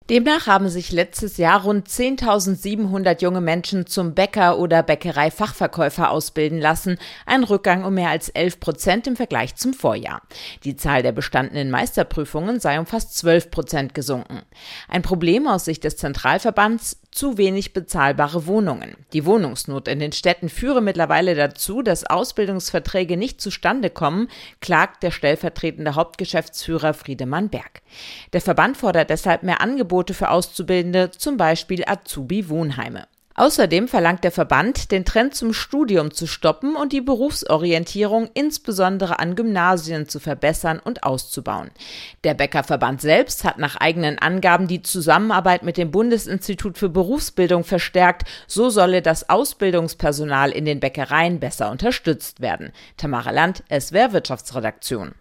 Demnach haben sich letztes Jahr rund 10.700 junge Menschen zum Bäcker oder Bäckereifachverkäufer ausbilden lassen, ein Rückgang um mehr als 11% im Vergleich zum Vorjahr. Die Zahl der bestandenen Meisterprüfungen sei um fast 12% gesunken. Ein Problem aus Sicht des Zentralverbands: zu wenig bezahlbare Wohnungen. Die Wohnungsnot in den Städten führe mittlerweile dazu, dass Ausbildungsverträge nicht zustande kommen, klagt der stellvertretende Hauptgeschäftsführer Friedemann Berg. Der Verband fordert deshalb mehr Angebote für Auszubildende, zum Beispiel Azubi-Wohnheime. Außerdem verlangt der Verband, den Trend zum Studium zu stoppen und die Berufsorientierung insbesondere an Gymnasien zu verbessern und auszubauen. Der Bäckerverband selbst hat nach eigenen Angaben die Zusammenarbeit mit dem Bundesinstitut für Berufsbildung verstärkt. So solle das Ausbildungspersonal in den Bäckereien besser unterstützt werden. Tamara Land, SWR Wirtschaftsredaktion.